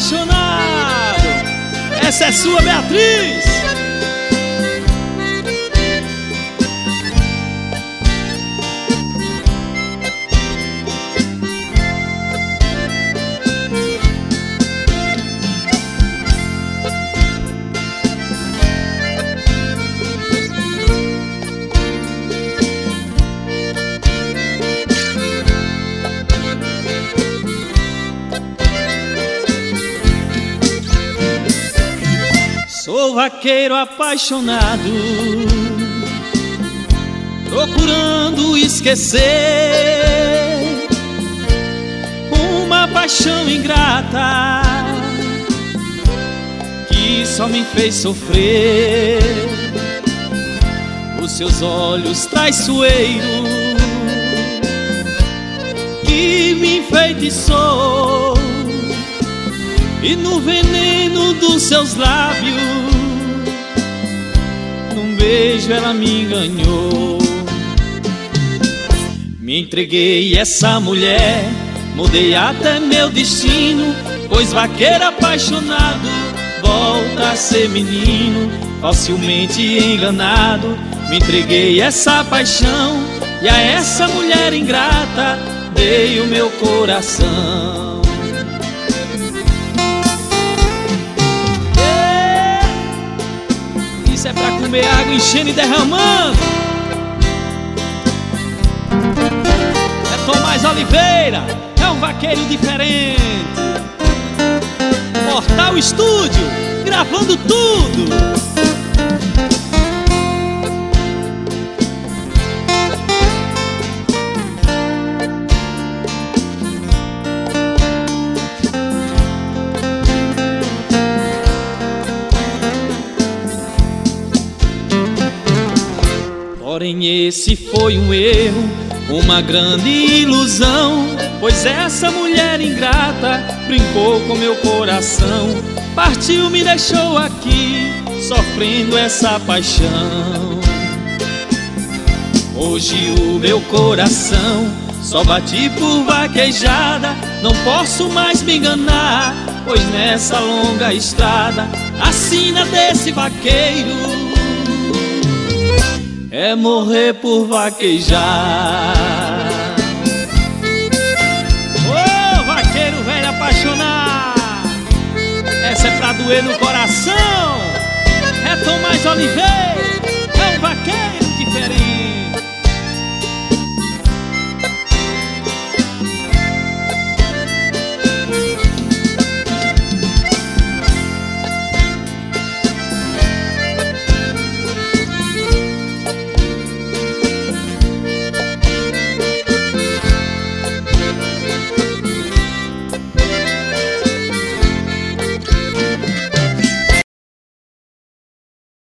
apaixonado. Essa é sua, Beatriz. Sou vaqueiro apaixonado, procurando esquecer uma paixão ingrata que só me fez sofrer. Os seus olhos traiçoeiros que me enfeitiçou, e no veneno dos seus lábios, num beijo ela me enganou. Me entreguei a essa mulher, mudei até meu destino, pois vaqueiro apaixonado volta a ser menino, facilmente enganado. Me entreguei a essa paixão e a essa mulher ingrata dei o meu coração. Isso é pra comer água enchendo e derramando. É Tomás Oliveira, é um vaqueiro diferente. Mortal Estúdio, gravando tudo. Porém esse foi um erro, uma grande ilusão, pois essa mulher ingrata brincou com meu coração. Partiu, me deixou aqui, sofrendo essa paixão. Hoje o meu coração só bate por vaquejada. Não posso mais me enganar, pois nessa longa estrada a sina desse vaqueiro é morrer por vaquejar. Ô, vaqueiro velho apaixonado, essa é pra doer no coração. É Tomás Oliveira, é um vaqueiro